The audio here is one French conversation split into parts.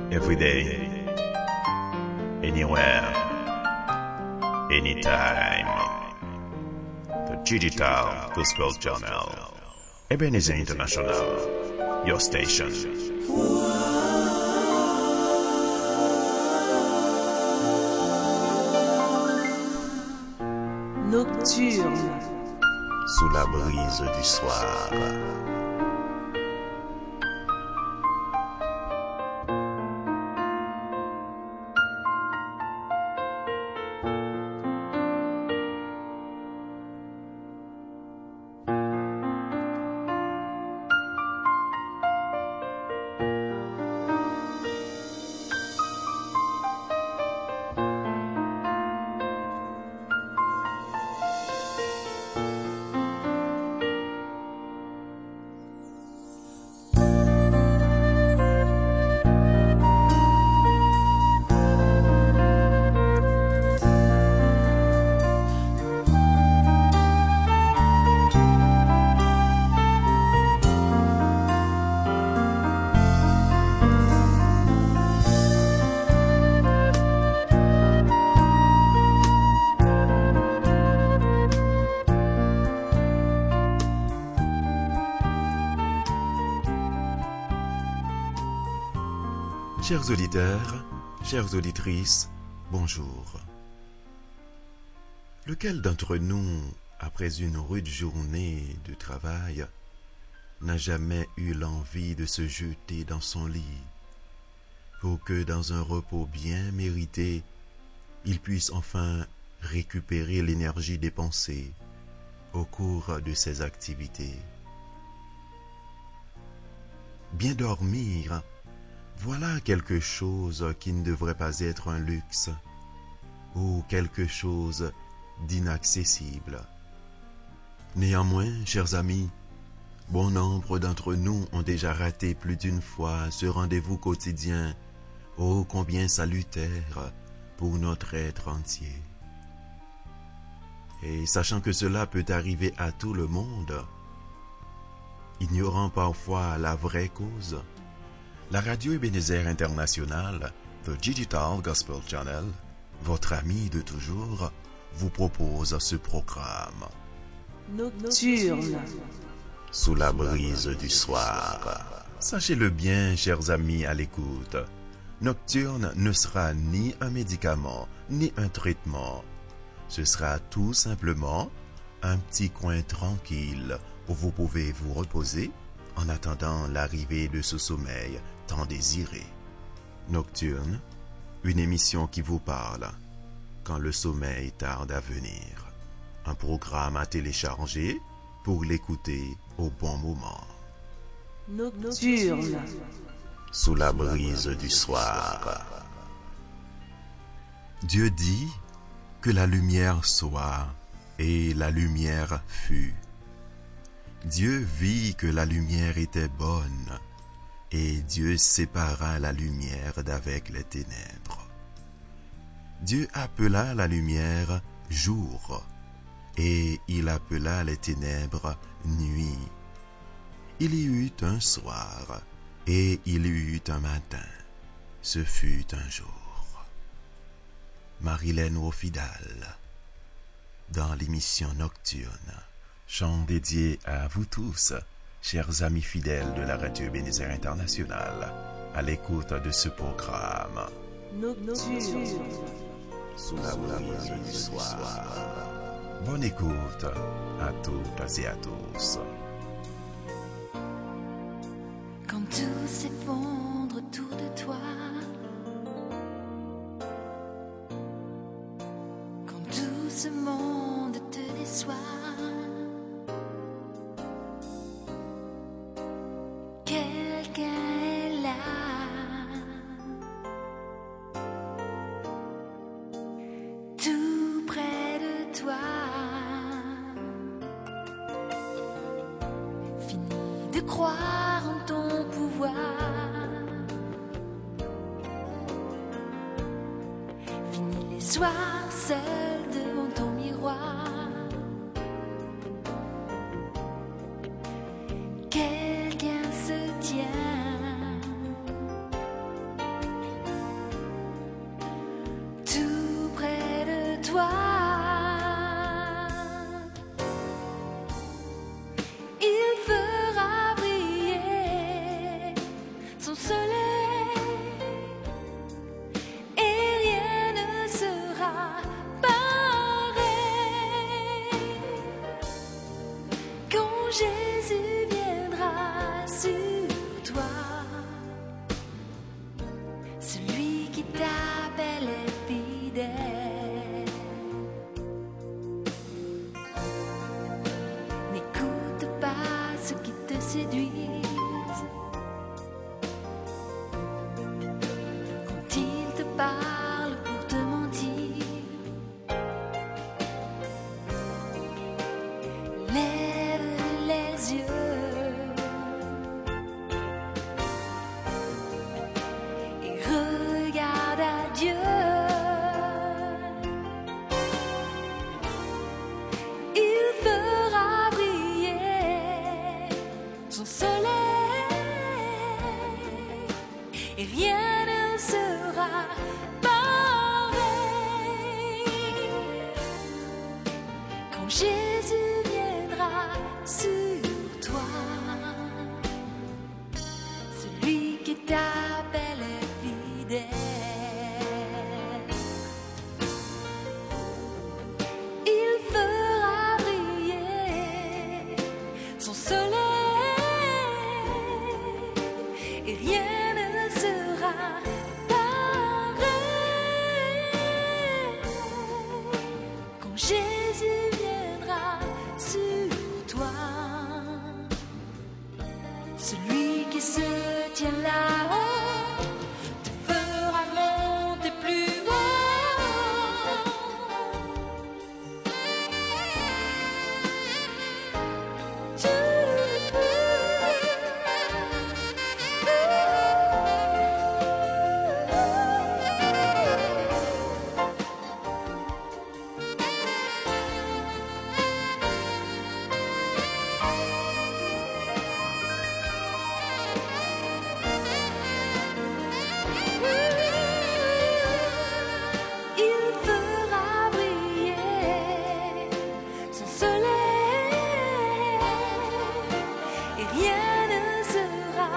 Every day, anywhere, anytime. The Digital Gospel Channel. Ebenezer International, your station. Nocturne. Sous la brise du soir. Chers auditeurs, chères auditrices, bonjour. Lequel d'entre nous, après une rude journée de travail, n'a jamais eu l'envie de se jeter dans son lit pour que dans un repos bien mérité, il puisse enfin récupérer l'énergie dépensée au cours de ses activités? Bien dormir, voilà quelque chose qui ne devrait pas être un luxe ou quelque chose d'inaccessible. Néanmoins, chers amis, bon nombre d'entre nous ont déjà raté plus d'une fois ce rendez-vous quotidien, ô combien salutaire pour notre être entier. Et sachant que cela peut arriver à tout le monde, ignorant parfois la vraie cause, la radio Ebenezer International, The Digital Gospel Channel, votre ami de toujours, vous propose ce programme. Nocturne. Sous la brise du soir. Sachez-le bien, chers amis à l'écoute, Nocturne ne sera ni un médicament, ni un traitement. Ce sera tout simplement un petit coin tranquille où vous pouvez vous reposer en attendant l'arrivée de ce sommeil tant désiré. Nocturne, une émission qui vous parle quand le sommeil tarde à venir. Un programme à télécharger pour l'écouter au bon moment. Nocturne. Sous la brise du soir. Dieu dit que la lumière soit, et la lumière fut. Dieu vit que la lumière était bonne, et Dieu sépara la lumière d'avec les ténèbres. Dieu appela la lumière jour, et il appela les ténèbres nuit. Il y eut un soir, et il y eut un matin. Ce fut un jour. Marilène Wofidal, dans l'émission Nocturne. Chant dédié à vous tous, chers amis fidèles de la radio Ebenezer International, à l'écoute de ce programme. Nocturne. Sous la brise du soir. Bonne écoute à toutes et à tous. Quand tout s'effondre autour de toi, quand tout ce monde te déçoit, quelqu'un est là, tout près de toi. Fini de croire en ton pouvoir, fini les soirs seul devant ton miroir. Quelqu'un se tient belle et fidèle. N'écoute pas ce qui te séduisent quand ils te parlent pour te mentir. Lève les yeux et regarde à Dieu. Il fera briller son soleil et rien ne sera pareil. Quand Jésus viendra sur toi, celui qui t'appelle est fidèle. Il fera briller son soleil et rien ne sera pareil. Quand Jésus viendra sur toi, celui qui se tient là-haut te fera monter plus Il fera briller son soleil et rien ne sera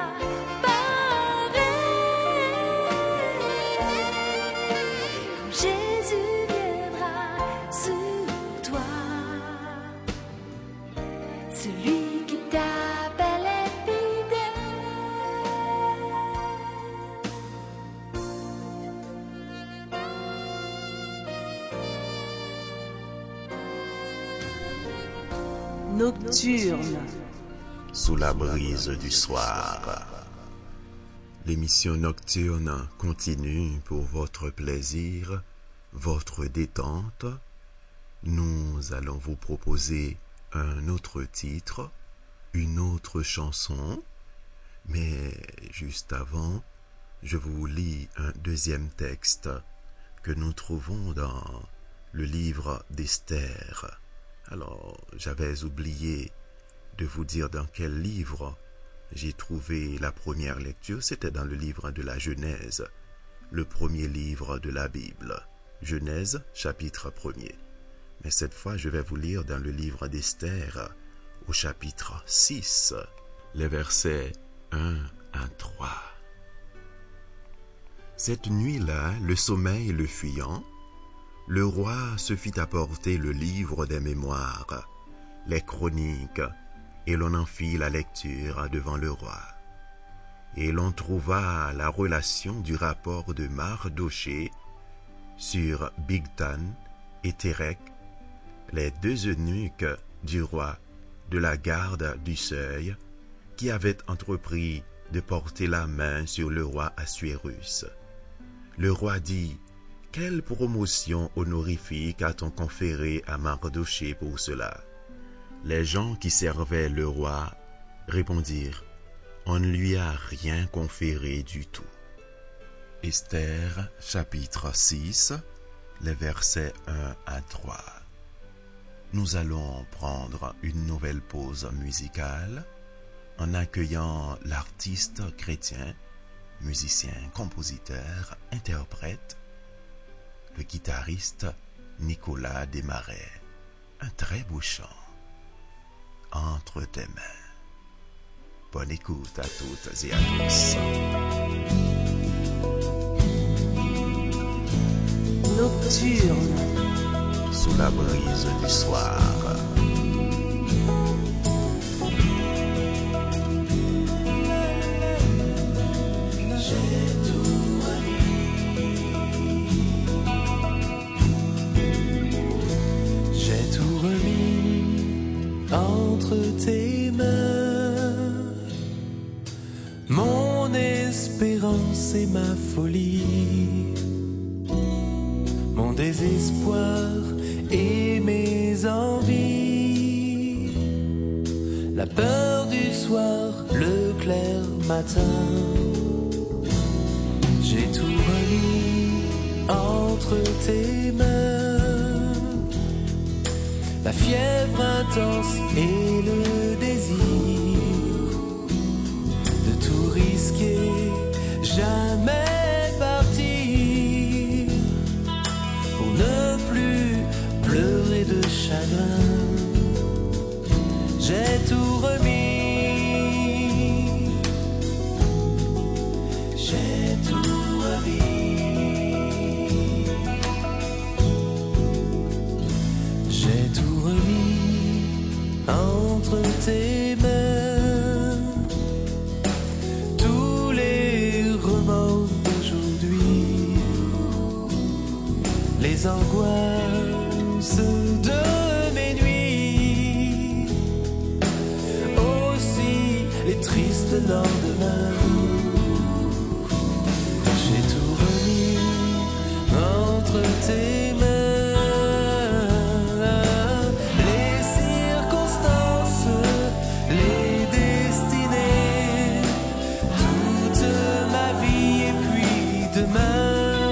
pareil. Quand Jésus viendra sur toi, celui qui t'appelle est fidèle. Nocturne. Sous la brise du soir. L'émission nocturne continue pour votre plaisir, votre détente. Nous allons vous proposer un autre titre, une autre chanson, mais juste avant, je vous lis un deuxième texte que nous trouvons dans le livre d'Esther. Alors, j'avais oublié de vous dire dans quel livre j'ai trouvé la première lecture. C'était dans le livre de la Genèse, le premier livre de la Bible. Genèse, chapitre 1er. Mais cette fois, je vais vous lire dans le livre d'Esther, au chapitre 6, les versets 1 à 3. Cette nuit-là, le sommeil le fuyant, le roi se fit apporter le livre des mémoires, les chroniques, et l'on en fit la lecture devant le roi. Et l'on trouva la relation du rapport de Mardoché sur Bigtan et Térec, les deux eunuques du roi de la garde du seuil, qui avaient entrepris de porter la main sur le roi Assuérus. Le roi dit: « Quelle promotion honorifique a-t-on conféré à Mardoché pour cela ?» Les gens qui servaient le roi répondirent: « On ne lui a rien conféré du tout. » Esther, chapitre 6, les versets 1 à 3. Nous allons prendre une nouvelle pause musicale en accueillant l'artiste chrétien, musicien, compositeur, interprète, le guitariste Nicolas Desmarais. Un très beau chant, Entre tes mains. Bonne écoute à toutes et à tous. Nocturne. Sous la brise du soir. ma folie, mon désespoir et mes envies, la peur du soir, le clair matin. J'ai tout remis entre tes mains, la fièvre intense et le désir de tout risquer, jamais partir pour ne plus pleurer de chagrin. J'ai tout remis, j'ai tout remis, j'ai tout remis entre tes mains, tous les remords d'aujourd'hui, les angoisses de mes nuits, aussi les tristes lendemains. J'ai tout remis entre tes mains, les circonstances, les destinées, toute ma vie et puis demain.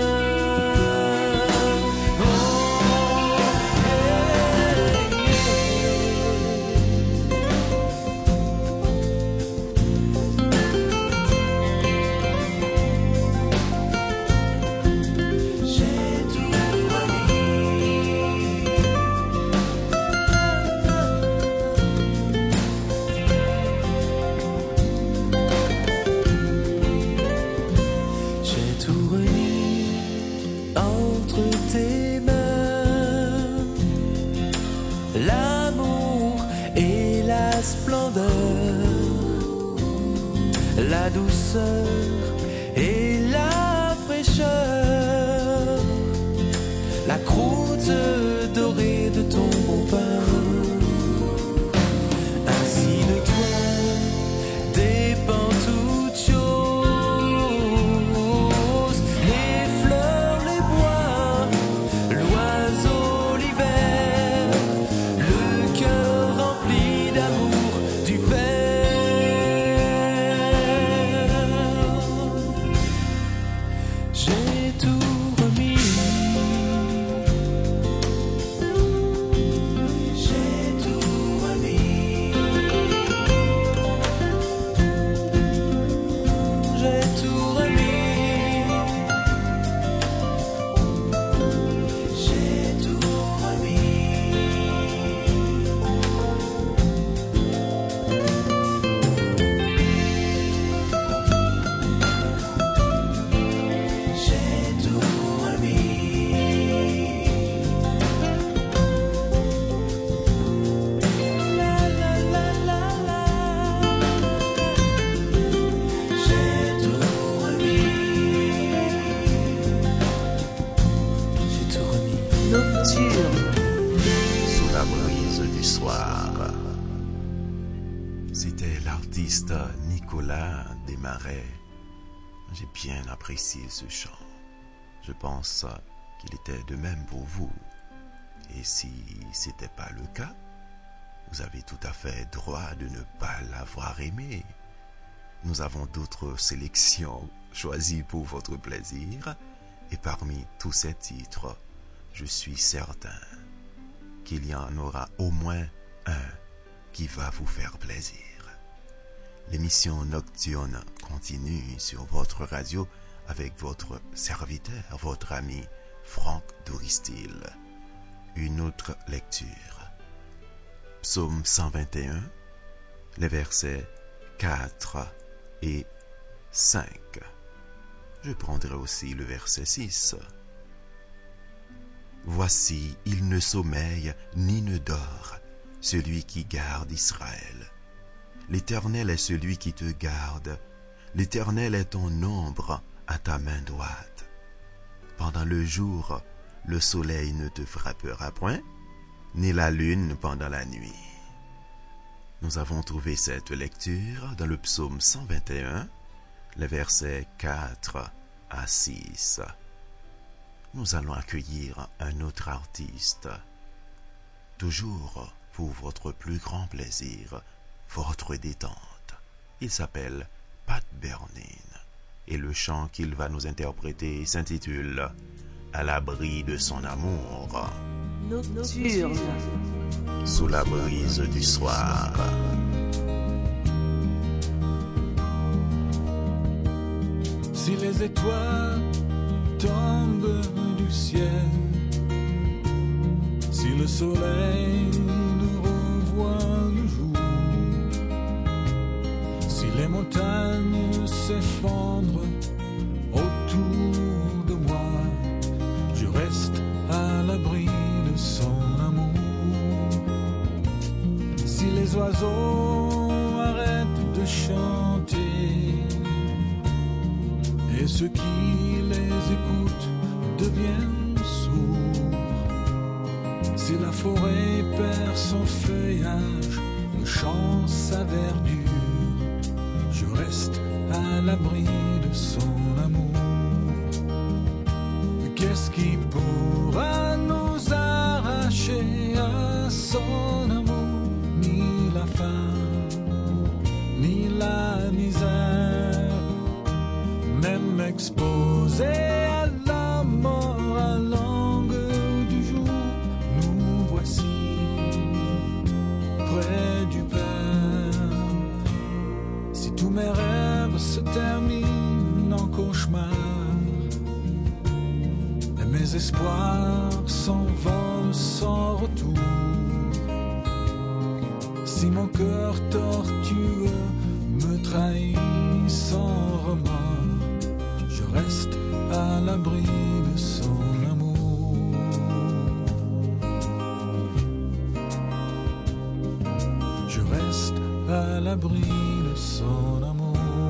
La douceur et la fraîcheur, la croûte dorée de ton bon pain. Ainsi de toi dépend toute chose, les fleurs, les bois, l'oiseau, l'hiver, le cœur rempli d'amour du Père. Sous la brise du soir. C'était l'artiste Nicolas Desmarais. J'ai bien apprécié ce chant. Je pense qu'il était de même pour vous. Et si ce n'était pas le cas, vous avez tout à fait droit de ne pas l'avoir aimé. Nous avons d'autres sélections choisies pour votre plaisir. Et parmi tous ces titres, je suis certain qu'il y en aura au moins un qui va vous faire plaisir. L'émission nocturne continue sur votre radio avec votre serviteur, votre ami Franck Doristil. Une autre lecture. Psaume 121, les versets 4 et 5. Je prendrai aussi le verset 6. Voici, il ne sommeille ni ne dort, celui qui garde Israël. L'Éternel est celui qui te garde. L'Éternel est ton ombre à ta main droite. Pendant le jour, le soleil ne te frappera point, ni la lune pendant la nuit. Nous avons trouvé cette lecture dans le psaume 121, les versets 4 à 6. Nous allons accueillir un autre artiste, toujours pour votre plus grand plaisir, votre détente. Il s'appelle Pat Bernine et le chant qu'il va nous interpréter s'intitule « À l'abri de son amour ». Nocturne. Sous la brise du soir. Si les étoiles tombent du ciel, si le soleil nous revoit le jour, si les montagnes s'effondrent autour de moi, je reste à l'abri de son amour. Si les oiseaux arrêtent de chanter et ceux qui les écoutent deviennent sourds, si la forêt perd son feuillage, le champ sa verdure, je reste à l'abri de son amour. Qu'est-ce qui pourra nous arracher à son amour? Ni la faim, ni la misère, même exposé à la mort à l'angle du jour, nous voici près du Père. Si tous mes rêves se terminent en cauchemar, mes espoirs s'envolent sans retour, si mon cœur tortueux me trahit sans remords, je reste à l'abri de son amour. Je reste à l'abri de son amour.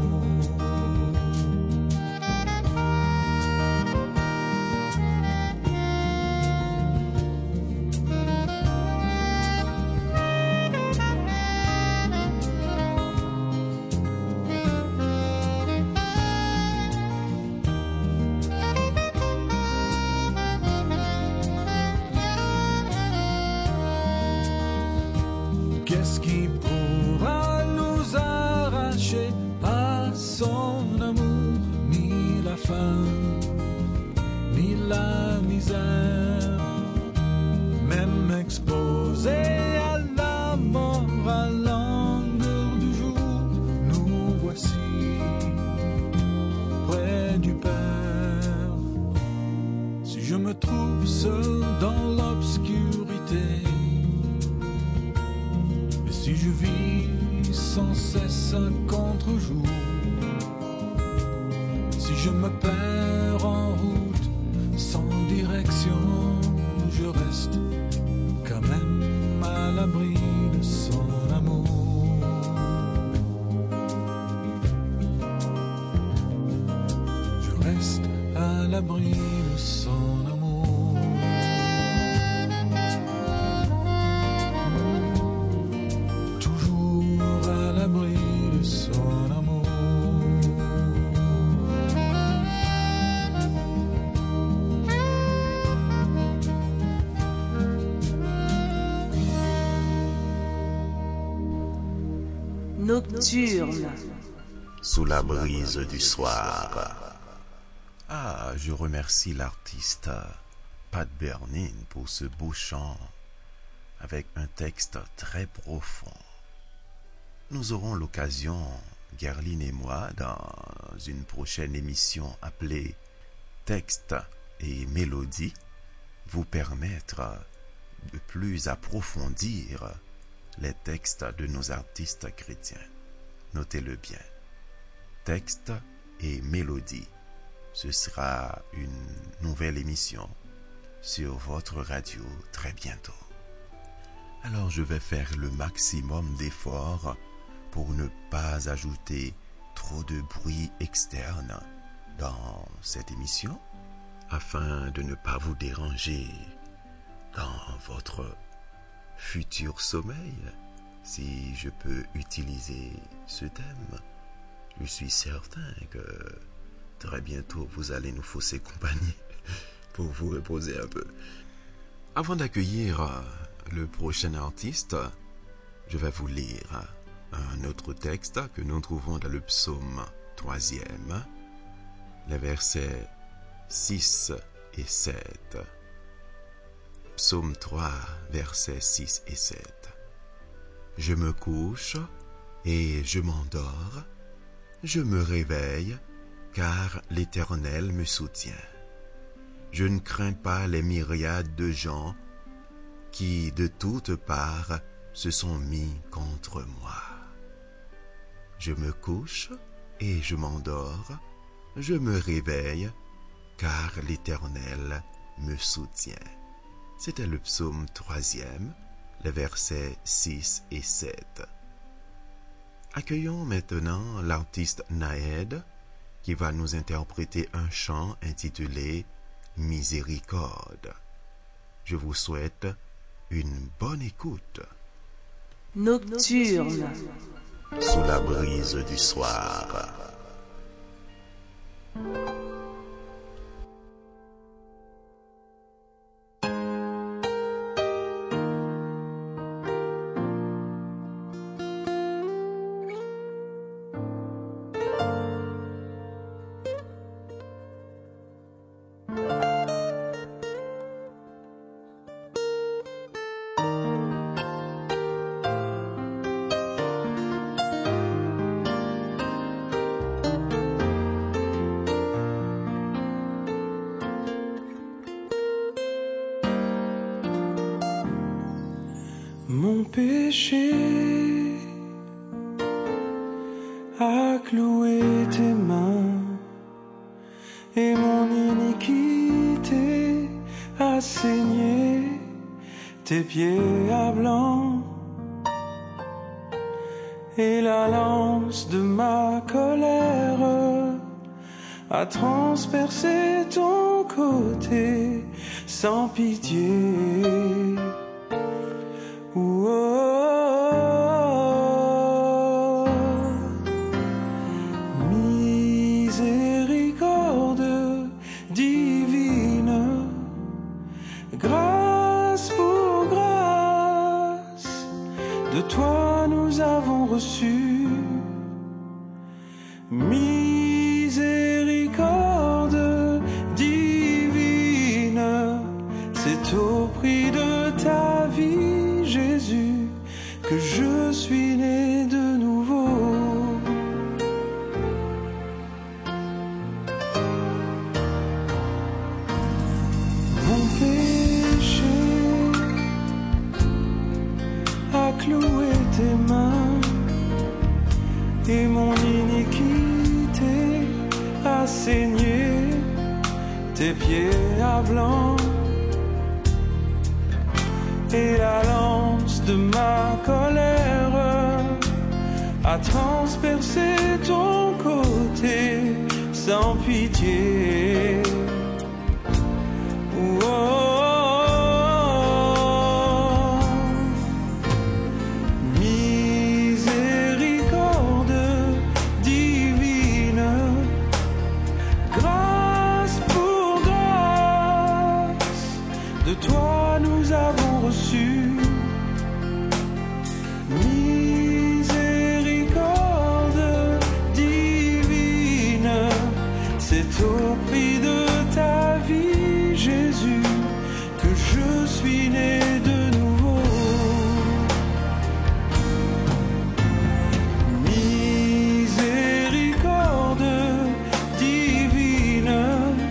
Qu'est-ce qui pourra nous arracher à son amour? Ni la faim, ni la misère, même exposé à la mort à l'angle du jour, nous voici près du Père. Si je me trouve seul dans l'obscurité, si je vis sans cesse un contre-jour, si je me perds en route sans direction, je reste quand même à l'abri de son amour. Je reste à l'abri de son amour. Nocturne. Sous la brise du soir. Ah, je remercie l'artiste Pat Bernine pour ce beau chant avec un texte très profond. Nous aurons l'occasion, Gerline et moi, dans une prochaine émission appelée Texte et Mélodie, vous permettre de plus approfondir les textes de nos artistes chrétiens. Notez-le bien. Texte et mélodie. Ce sera une nouvelle émission sur votre radio très bientôt. Alors je vais faire le maximum d'efforts pour ne pas ajouter trop de bruit externe dans cette émission afin de ne pas vous déranger dans votre futur sommeil. Si je peux utiliser ce thème, je suis certain que très bientôt, vous allez nous fausser compagnie pour vous reposer un peu. Avant d'accueillir le prochain artiste, je vais vous lire un autre texte que nous trouvons dans le psaume 3e, les versets 6 et 7. Psaume 3, versets 6 et 7. Je me couche et je m'endors, je me réveille, car l'Éternel me soutient. Je ne crains pas les myriades de gens qui, de toutes parts, se sont mis contre moi. Je me couche et je m'endors, je me réveille, car l'Éternel me soutient. C'était le psaume 3e, les versets 6 et 7. Accueillons maintenant l'artiste Naed qui va nous interpréter un chant intitulé « Miséricorde ». Je vous souhaite une bonne écoute. Nocturne. Sous la brise du soir. Mon péché a cloué tes mains et mon iniquité a saigné tes pieds à blanc et la lance de ma colère a transpercé ton côté sans pitié. Miséricorde divine, grâce pour grâce, de toi nous avons reçu. Miséricorde divine, c'est au prix de ta vie, Jésus, que je suis né de nouveau. Mon péché a cloué tes mains et mon iniquité a saigné tes pieds à blanc et la lance de ma colère a transpercé ton côté sans pitié. Miséricorde divine, grâce pour grâce, de toi nous avons reçu. Miséricorde divine, c'est au prix de ta vie, Jésus, que je suis né de nouveau. Miséricorde divine,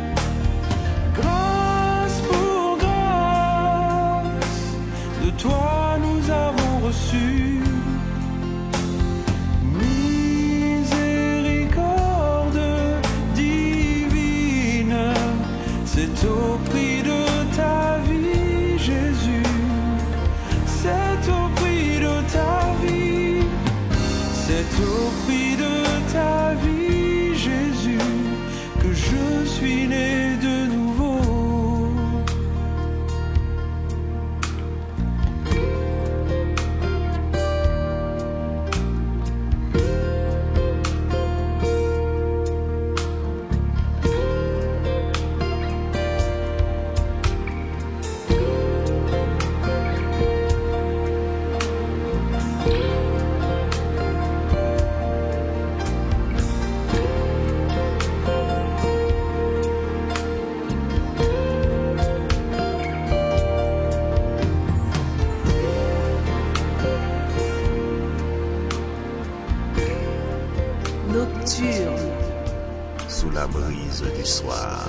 grâce pour grâce, de toi nous avons reçu. Miséricorde divine, c'est au prix de ta vie, Jésus. C'est au prix de ta vie. C'est au prix de ta vie, Jésus, que je suis né de nouveau. la brise du soir.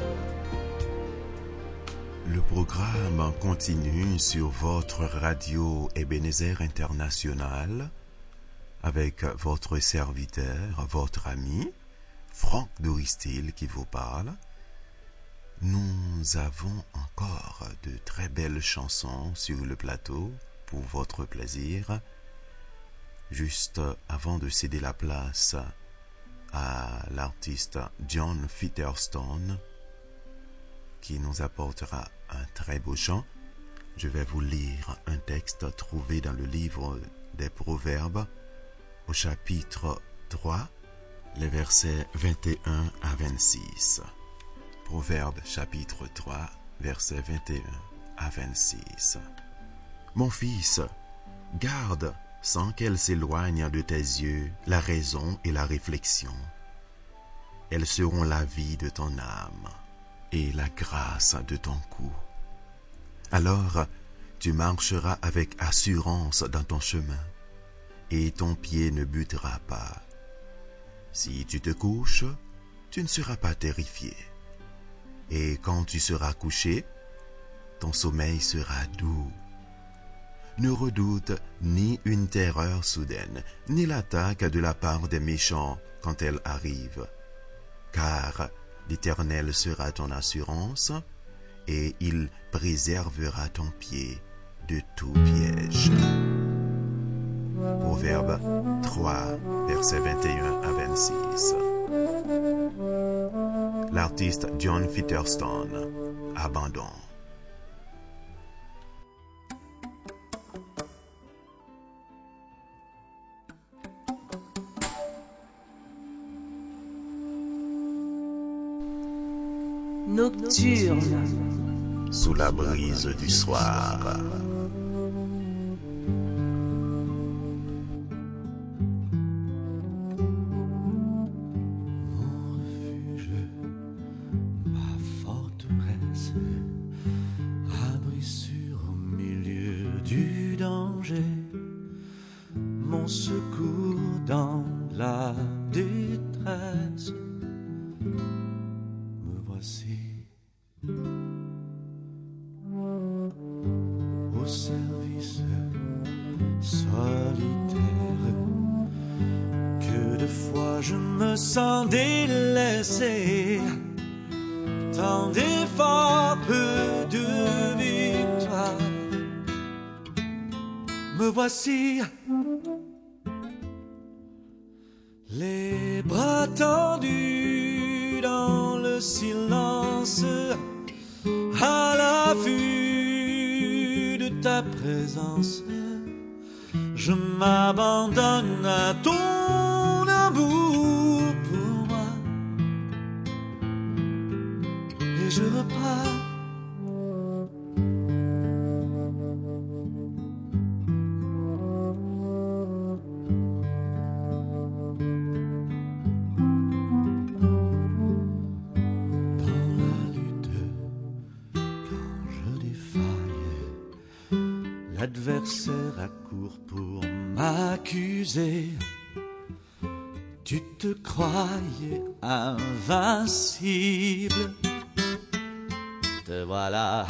Le programme continue sur votre radio Ebenezer International avec votre serviteur, votre ami, Franck Doristil qui vous parle. Nous avons encore de très belles chansons sur le plateau pour votre plaisir. Juste avant de céder la place à l'artiste John Featherstone qui nous apportera un très beau chant, je vais vous lire un texte trouvé dans le livre des Proverbes au chapitre 3, les versets 21 à 26. Proverbes chapitre 3, versets 21 à 26. Mon fils, garde sans qu'elle s'éloigne de tes yeux la raison et la réflexion. Elles seront la vie de ton âme et la grâce de ton cou. Alors, tu marcheras avec assurance dans ton chemin, et ton pied ne butera pas. Si tu te couches, tu ne seras pas terrifié. Et quand tu seras couché, ton sommeil sera doux. Ne redoute ni une terreur soudaine, ni l'attaque de la part des méchants quand elle arrive, car l'Éternel sera ton assurance, et il préservera ton pied de tout piège. Proverbe 3, versets 21 à 26. L'artiste John Featherstone, Abandon. Nocturne. Sous la brise du soir. Mon refuge, ma forteresse, abri sûr au milieu du danger, mon secours dans la détresse. Me voici au service solitaire, que de fois je me sens délaissé, tant d'efforts, peu de victoire. Me voici, les bras tendus dans le silence, à l'affût de ta présence. Je m'abandonne à ton amour pour moi, et je repars. Dans la lutte, quand je défaille, l'adversaire accourt pour m'accuser. Tu te croyais invincible, te voilà.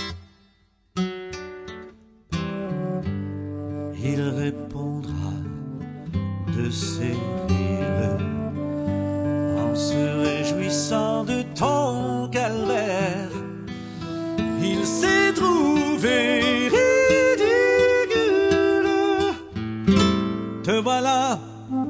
Il répondra de ses rires en se réjouissant de ton calvaire. Il s'est trouvé ridicule, te voilà.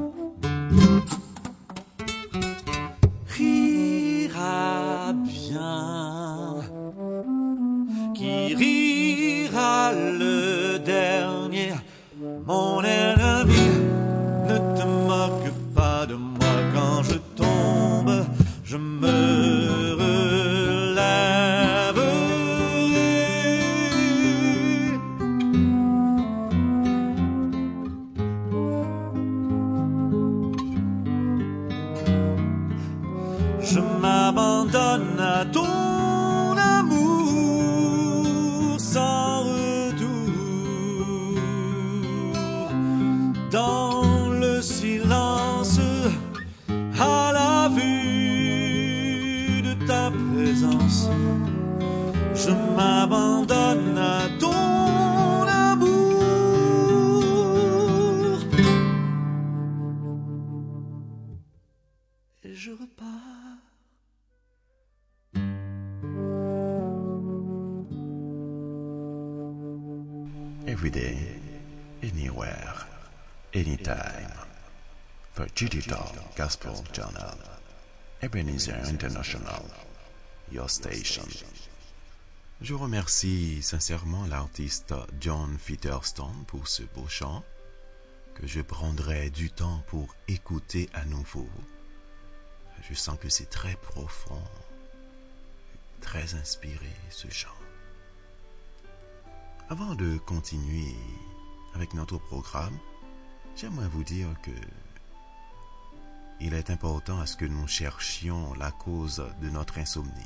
Rira bien, qui rira le dernier, mon ennemi. Ne te moque pas de moi quand je tombe, je me relève. présence. Je m'abandonne à ton amour et je repars. Every day, anywhere, anytime. The Digital Gospel Journal. Ebenezer International, your station. Je remercie sincèrement l'artiste John Featherstone pour ce beau chant que je prendrai du temps pour écouter à nouveau. Je sens que c'est très profond, très inspiré ce chant. Avant de continuer avec notre programme, j'aimerais vous dire que il est important à ce que nous cherchions la cause de notre insomnie.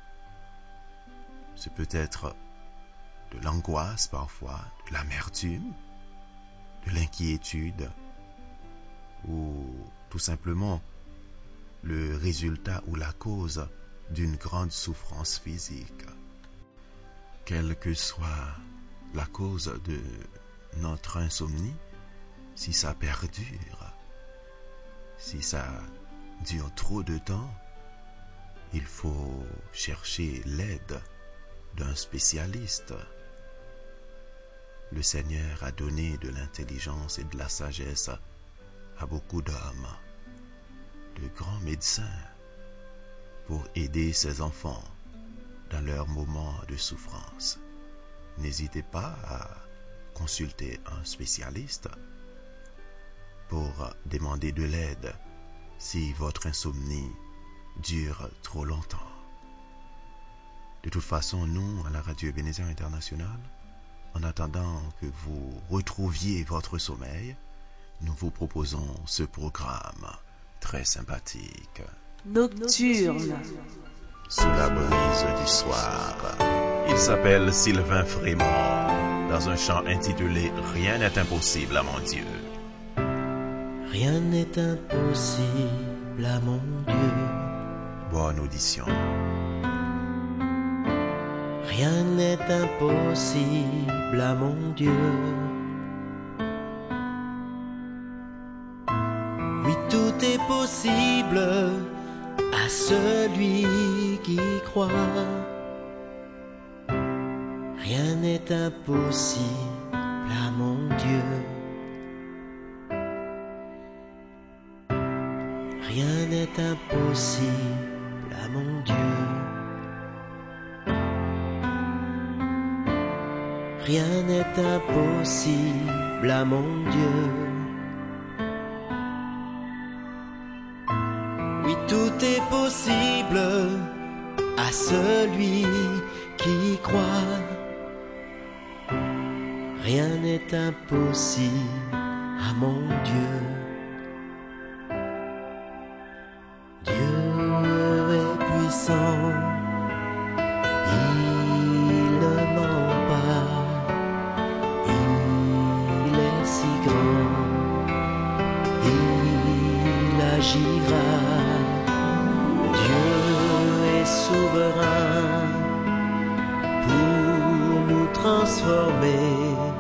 C'est peut-être de l'angoisse parfois, de l'amertume, de l'inquiétude ou tout simplement le résultat ou la cause d'une grande souffrance physique. Quelle que soit la cause de notre insomnie, si ça perdure, si ça dure trop de temps, il faut chercher l'aide d'un spécialiste. Le Seigneur a donné de l'intelligence et de la sagesse à beaucoup d'hommes, de grands médecins, pour aider ses enfants dans leurs moments de souffrance. N'hésitez pas à consulter un spécialiste pour demander de l'aide si votre insomnie dure trop longtemps. De toute façon, nous, à la radio Ebenezer International, en attendant que vous retrouviez votre sommeil, nous vous proposons ce programme très sympathique. Nocturne. Sous la brise du soir. Il s'appelle Sylvain Frémont, dans un chant intitulé « Rien n'est impossible à mon Dieu ». Rien n'est impossible à mon Dieu. Bonne audition. Rien n'est impossible à mon Dieu. Oui, tout est possible à celui qui croit. Rien n'est impossible à mon Dieu. Rien n'est impossible à mon Dieu. Rien n'est impossible à mon Dieu. Oui, tout est possible à celui qui croit. Rien n'est impossible à mon Dieu. Dieu est puissant, il ne ment pas, il est si grand, il agira. Dieu est souverain pour nous transformer,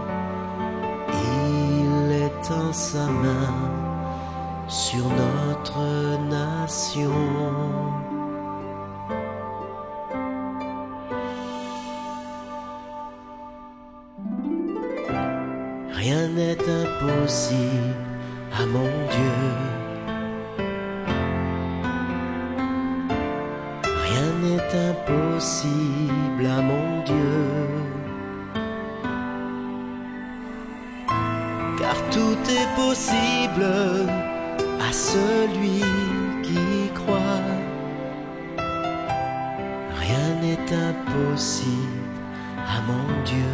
il est en sa main sur notre nation. Rien n'est impossible à mon Dieu. Rien n'est impossible à mon Dieu. Car tout est possible à celui qui croit. Rien n'est impossible à mon Dieu.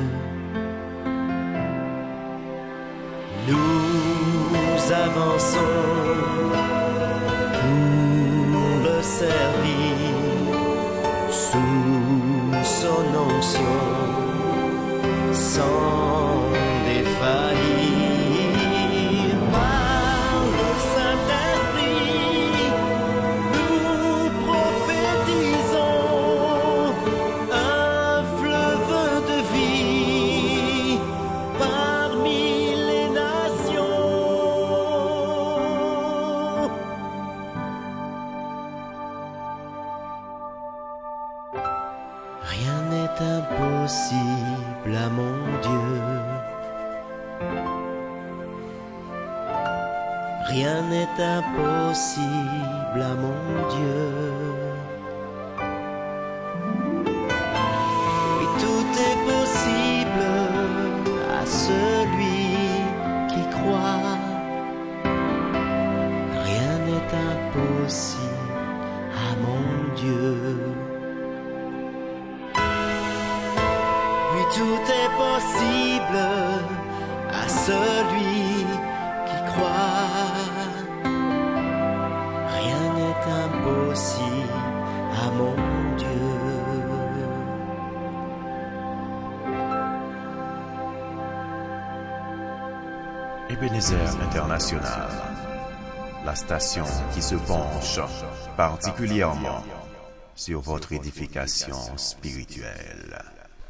Nous avançons pour le servir sous son onction sans défaillir. Par le Saint-Esprit, nous prophétisons Rien n'est impossible à mon Dieu. Rien n'est impossible à mon Dieu. Oui, tout est possible à celui qui croit. Rien n'est impossible à mon Dieu. Oui, tout est possible à celui qui croit. Rien n'est impossible à mon Dieu. Ebenezer International, la station qui se penche particulièrement sur votre édification spirituelle.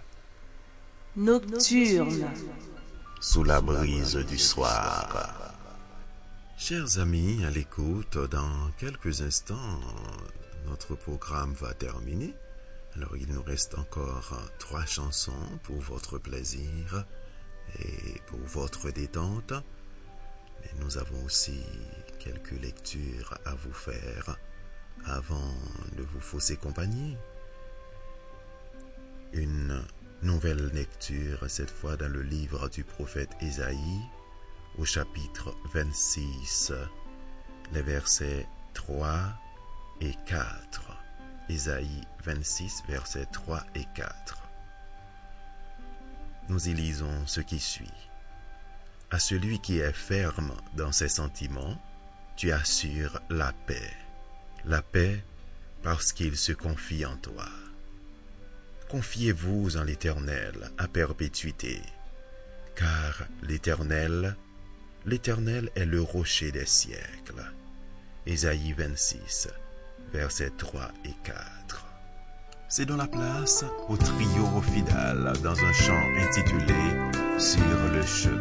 Nocturne. Sous la brise du soir. Chers amis, à l'écoute, dans quelques instants, notre programme va terminer. Alors, il nous reste encore 3 chansons pour votre plaisir et pour votre détente. Mais nous avons aussi quelques lectures à vous faire avant de vous fausser compagnie. Une nouvelle lecture, cette fois dans le livre du prophète Ésaïe, au chapitre 26, les versets 3 et 4. Ésaïe 26, versets 3 et 4. Nous y lisons ce qui suit. À celui qui est ferme dans ses sentiments, tu assures la paix parce qu'il se confie en toi. Confiez-vous en l'Éternel à perpétuité, car l'Éternel est le rocher des siècles. Ésaïe 26, versets 3 et 4. C'est dans la place au trio fidèle dans un chant intitulé « Sur le chemin ».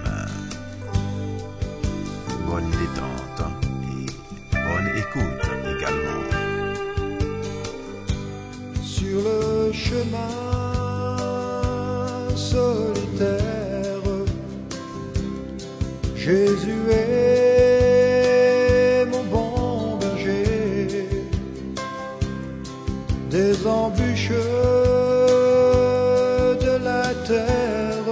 Bonne détente et bonne écoute également. Sur le chemin solitaire, Jésus est mon bon berger. Des embûches de la terre,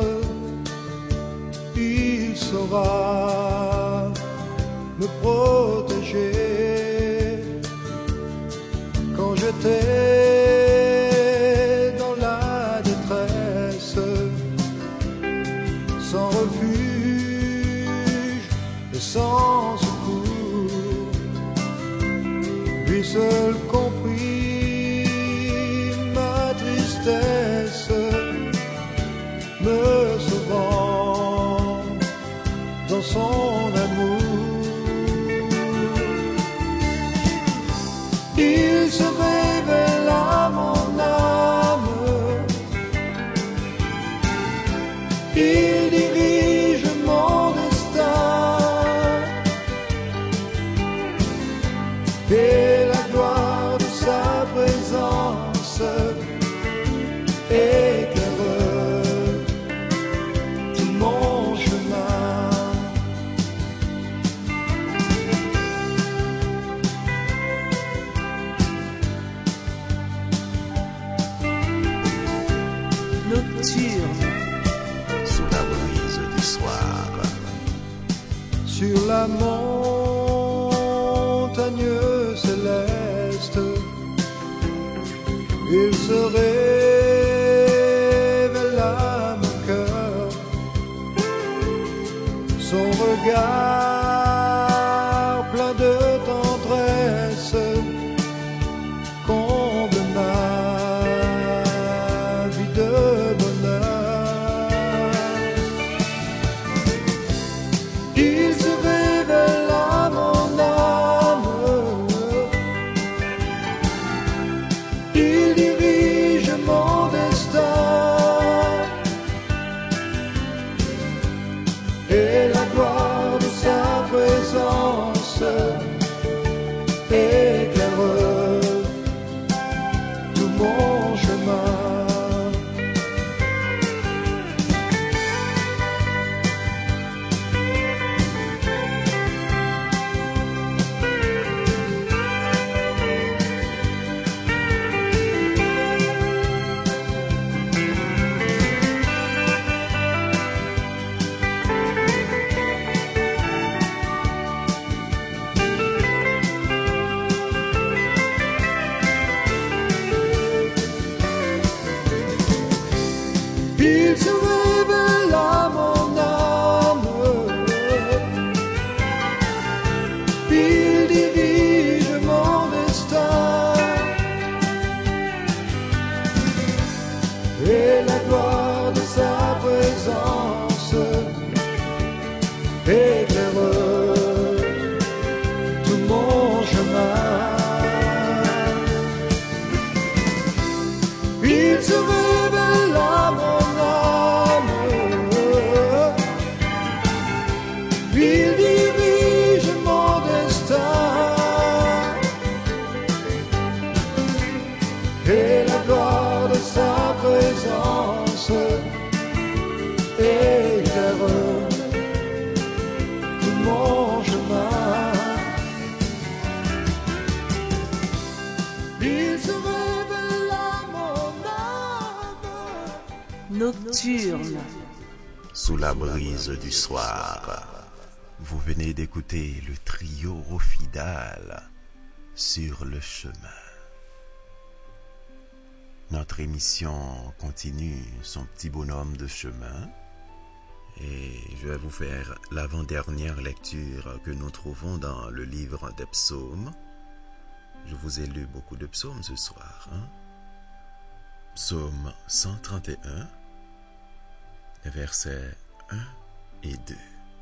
il saura me protéger. Quand j'étais dans la détresse, sans refuge et sans secours, lui seul comprit ma tristesse, me sauvant dans son amour. Il se révèle à mon âme, il dirige mon destin, et la gloire de sa présence éclaire tout mon chemin. Nocturne. Sous la brise du soir. Sur la montagne céleste, il se révèle à mon cœur. Son regard plein de tendresse comble ma vie de bonheur. Il se révèle à mon âme, il dirige mon destin, et la gloire de sa présence éclaire tout mon chemin. et la gloire de sa présence éclaire tout mon chemin. Il se révèle à mon âme, il dirige mon destin, et la gloire de sa présence éclaire tout mon chemin. Il se révèle à mon âme. Nocturne. Sous la brise du soir, vous venez d'écouter le trio Rofidal sur le chemin. Notre émission continue son petit bonhomme de chemin et je vais vous faire l'avant-dernière lecture que nous trouvons dans le livre des psaumes. Je vous ai lu beaucoup de psaumes ce soir. Psaume 131, les versets 1 et 2.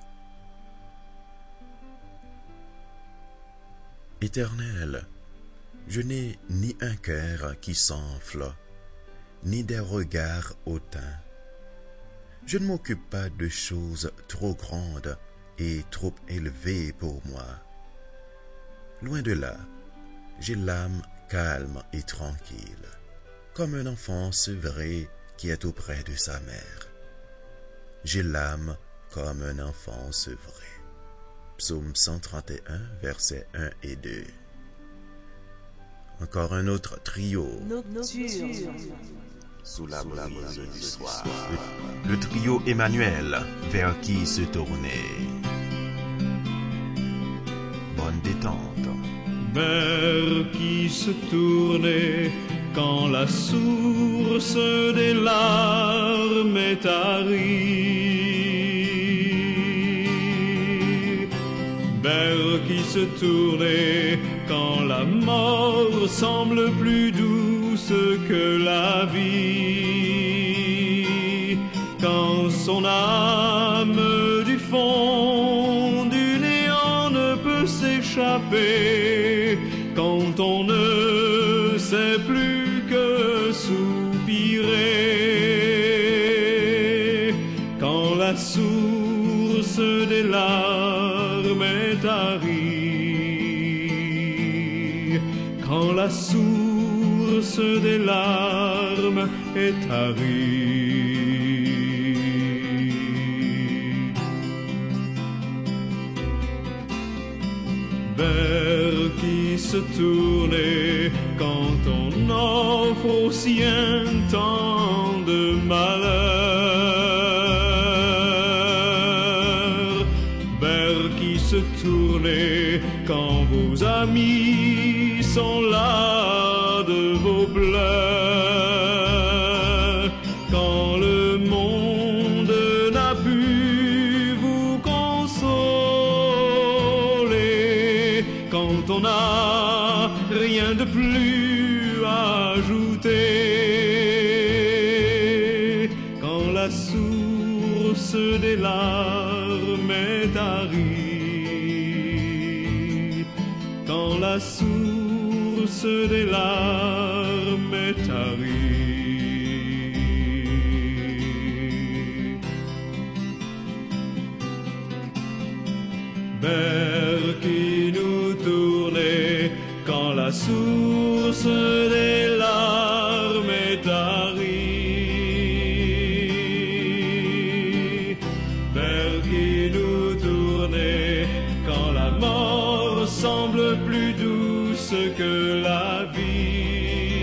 Éternel, je n'ai ni un cœur qui s'enfle, ni des regards hautains. Je ne m'occupe pas de choses trop grandes et trop élevées pour moi. Loin de là, j'ai l'âme calme et tranquille, comme un enfant sevré qui est auprès de sa mère. J'ai l'âme comme un enfant sevré. Psaume 131, versets 1 et 2. Encore un autre trio. Nocturne. Sous la brise du soir. Le trio Emmanuel, vers qui se tourner. Bonne détente. Vers qui se tourner quand la source des larmes est tarie. Vers qui se tourner quand la mort semble plus douce que la vie. Quand son âme du fond du néant ne peut s'échapper, quand on ne sait plus que soupirer, quand la source des larmes est tarie, quand la source des larmes est tarie. Vers qui se tourner quand on offre aux siens tant de malheur. Vers qui se tourner quand vos amis sont là de vos pleurs. Quand le monde n'a pu vous consoler, quand on n'a rien de plus à ajouter, quand la source des larmes est tarie, quand la source des larmes est tarie. Vers qui nous tourner quand la source des larmes est tarie. Vers qui nous tourner quand la mort semble plus douce que la vie.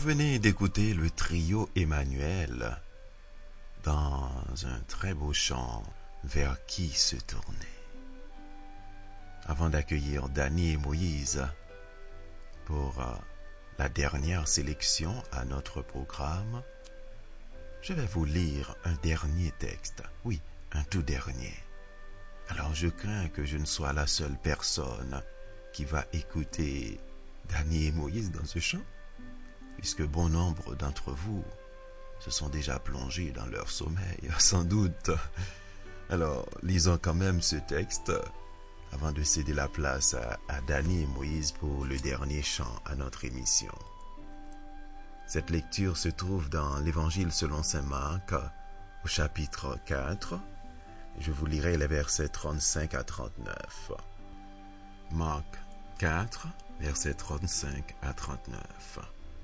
venez d'écouter le trio Emmanuel dans un très beau chant Vers qui se tourner. Avant d'accueillir Dany et Moïse pour la dernière sélection à notre programme, je vais vous lire un dernier texte. Oui, un tout dernier. Alors je crains que je ne sois la seule personne qui va écouter Dany et Moïse dans ce chant, puisque bon nombre d'entre vous se sont déjà plongés dans leur sommeil, sans doute. Alors, lisons quand même ce texte avant de céder la place à Dany et Moïse pour le dernier chant à notre émission. Cette lecture se trouve dans l'Évangile selon saint Marc, au chapitre 4. Je vous lirai les versets 35 à 39. Marc 4, versets 35 à 39.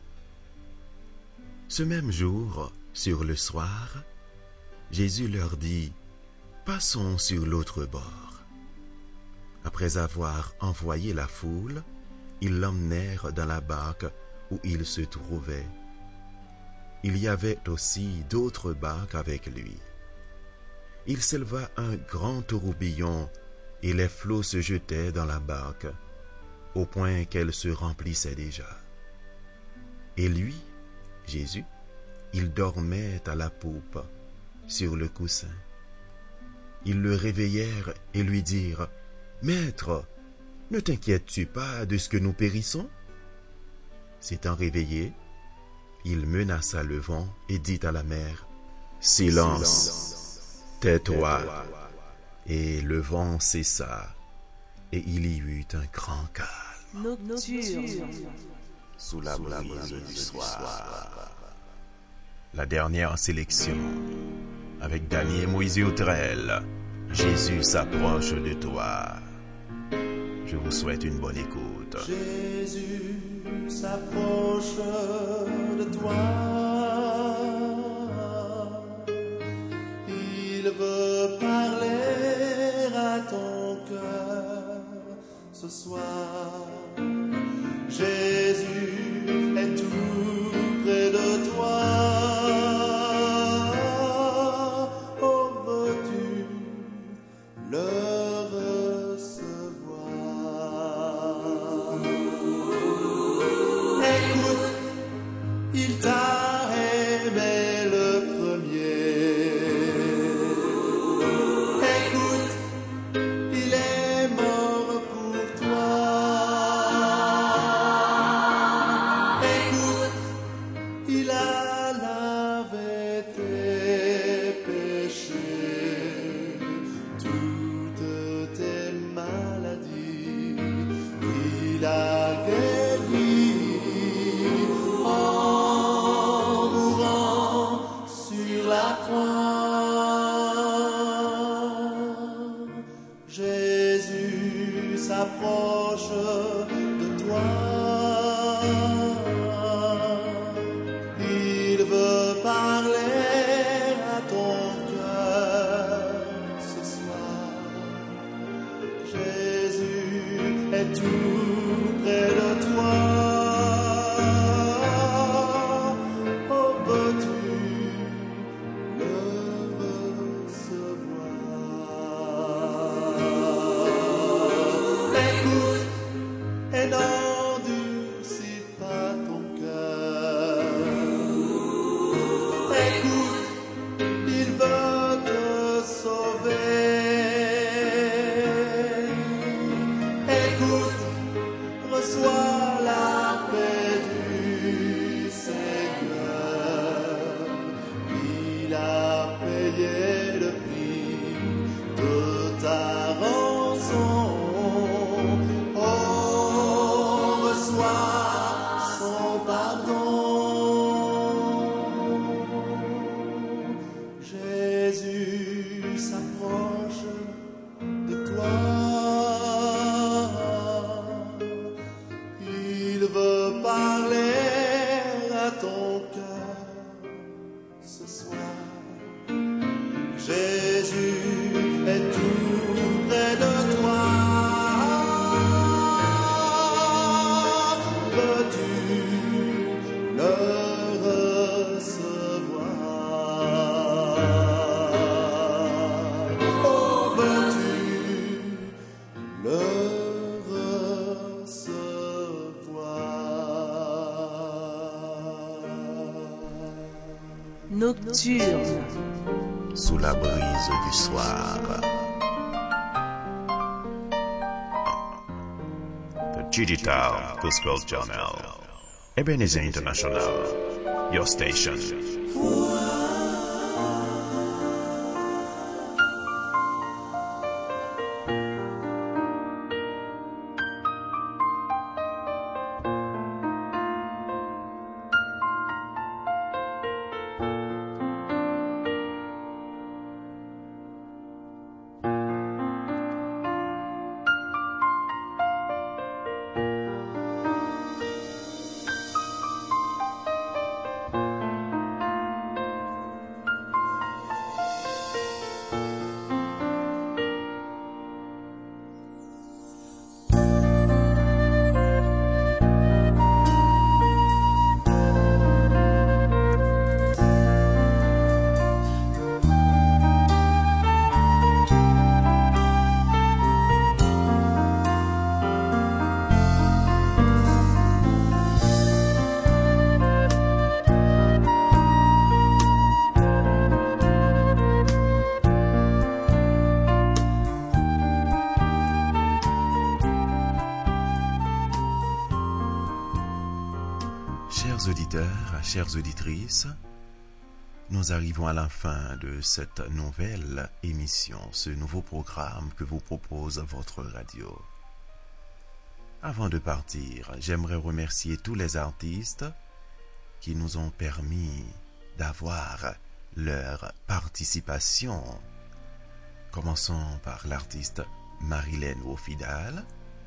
Ce même jour, sur le soir, Jésus leur dit: « Passons sur l'autre bord. » Après avoir envoyé la foule, ils l'emmenèrent dans la barque où il se trouvait. Il y avait aussi d'autres barques avec lui. Il s'éleva un grand tourbillon et les flots se jetaient dans la barque, au point qu'elle se remplissait déjà. Et lui, Jésus, il dormait à la poupe, sur le coussin. Ils le réveillèrent et lui dirent: « Maître, ne t'inquiètes-tu pas de ce que nous périssons ?» S'étant réveillé, il menaça le vent et dit à la mer: « Silence, tais-toi. » Et le vent cessa, et il y eut un grand calme. Nocturne. Sous la brise du soir. La dernière sélection, avec Dany et Moïse Utrel. Jésus s'approche de toi. Je vous souhaite une bonne écoute. Jésus s'approche de toi. Il veut parler à ton cœur ce soir. Jésus est tout près de toi. Oh, veux-tu le recevoir? Écoute, il t'a aimé le premier. Écoute, il est mort pour toi. Écoute, il a lavé tes péchés, toutes tes maladies. Il a guéri en mourant sur la croix. Jésus s'approche de toi. Il veut parler à ton cœur ce soir. Jésus est tout près de toi. Oh, veux-tu le recevoir? Écoute et n'endurcis pas ton cœur. Écoute, il veut te sauver. Écoute, reçois la paix du Seigneur. Il a payé le prix de ta rançon. Oh, reçois son pardon. Jésus s'approche de toi. Il veut parler à ton cœur ce soir. Jésus est tout près de toi. Veux-tu le nocturne. Sous la brise du soir. The Digital Gospel Journal. Ebenezer International. Your station. Chers auditeurs, chères auditrices, nous arrivons à la fin de cette nouvelle émission, ce nouveau programme que vous propose votre radio. Avant de partir, j'aimerais remercier tous les artistes qui nous ont permis d'avoir leur participation. Commençons par l'artiste Marilène Wofidal,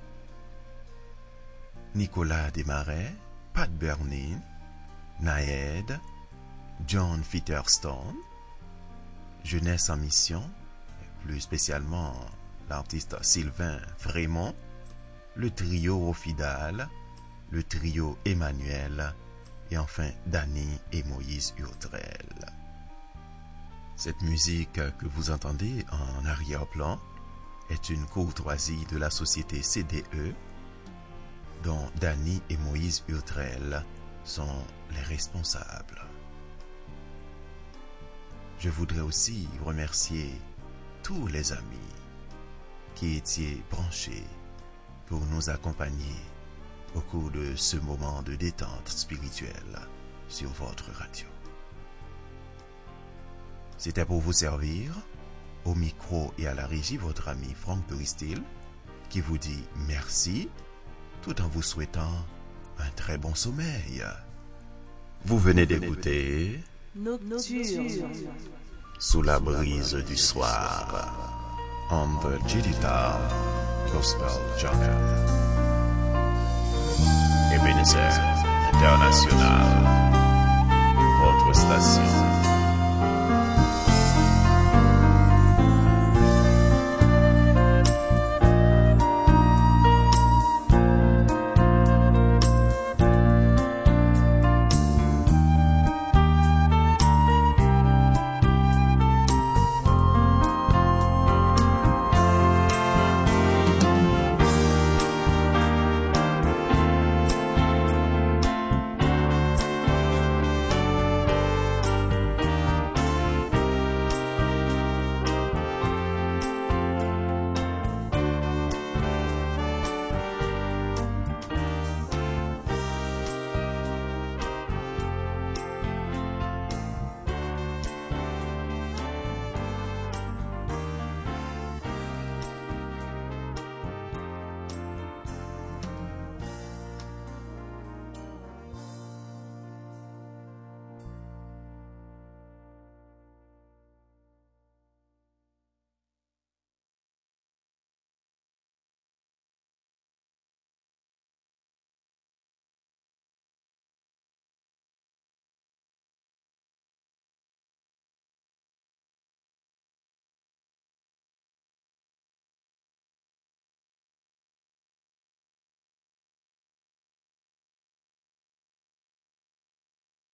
Nicolas Desmarais, Pat Bernin, Naed, John Featherstone, Jeunesse en Mission, plus spécialement l'artiste Sylvain Frémont, le trio Wofidal, le trio Emmanuel et enfin Danny et Moïse Urtrel. Cette musique que vous entendez en arrière-plan est une courtoisie de la société CDE dont Danny et Moïse Urtrel sont les responsables. Je voudrais aussi remercier tous les amis qui étaient branchés pour nous accompagner au cours de ce moment de détente spirituelle sur votre radio. C'était pour vous servir, au micro et à la régie, votre ami Franck Doristil, qui vous dit merci, tout en vous souhaitant un très bon sommeil. Vous venez d'écouter Nocturne. Sous la brise du soir, on the Digital Gospel Journal. Ebenezer International, votre station.